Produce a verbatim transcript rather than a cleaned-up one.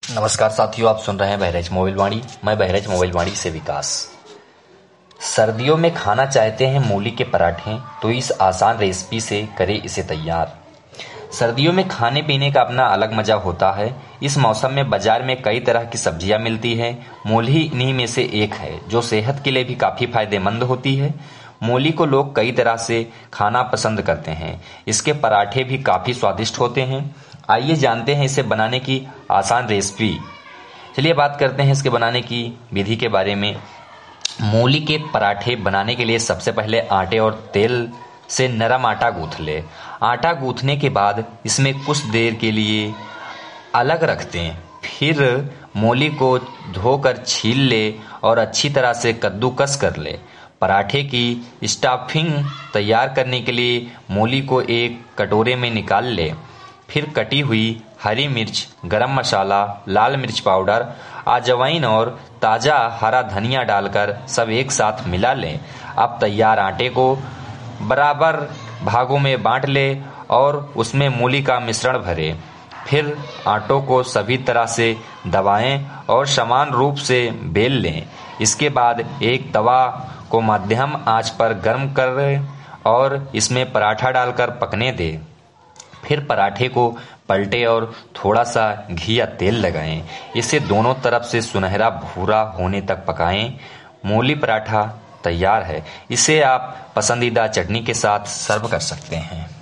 नमस्कार साथियों, आप सुन रहे हैं बहराइच मोबाइल वाणी। मैं बहराइच मोबाइल वाणी से विकास। सर्दियों में खाना चाहते हैं मूली के पराठे, तो इस आसान रेसिपी से करें इसे तैयार। सर्दियों में खाने पीने का अपना अलग मजा होता है। इस मौसम में बाजार में कई तरह की सब्जियां मिलती है। मूली इन्हीं में से एक है जो सेहत के लिए भी काफी फायदेमंद होती है। मूली को लोग कई तरह से खाना पसंद करते हैं। इसके पराठे भी काफी स्वादिष्ट होते हैं। आइए जानते हैं इसे बनाने की आसान रेसिपी। चलिए बात करते हैं इसके बनाने की विधि के बारे में। मूली के पराठे बनाने के लिए सबसे पहले आटे और तेल से नरम आटा गूंथ ले। आटा गूंथने के बाद इसमें कुछ देर के लिए अलग रख दें। फिर मूली को धोकर छील ले और अच्छी तरह से कद्दूकस कर ले। पराठे की स्टफिंग तैयार करने के लिए मूली को एक कटोरे में निकाल ले। फिर कटी हुई हरी मिर्च, गरम मसाला, लाल मिर्च पाउडर, अजवाइन और ताज़ा हरा धनिया डालकर सब एक साथ मिला लें। अब तैयार आटे को बराबर भागों में बांट ले और उसमें मूली का मिश्रण भरें। फिर आटों को सभी तरह से दबाएं और समान रूप से बेल लें। इसके बाद एक तवा को मध्यम आंच पर गर्म करें और इसमें पराठा डालकर पकने दें। फिर पराठे को पलटे और थोड़ा सा घी या तेल लगाएं। इसे दोनों तरफ से सुनहरा भूरा होने तक पकाएं। मूली पराठा तैयार है। इसे आप पसंदीदा चटनी के साथ सर्व कर सकते हैं।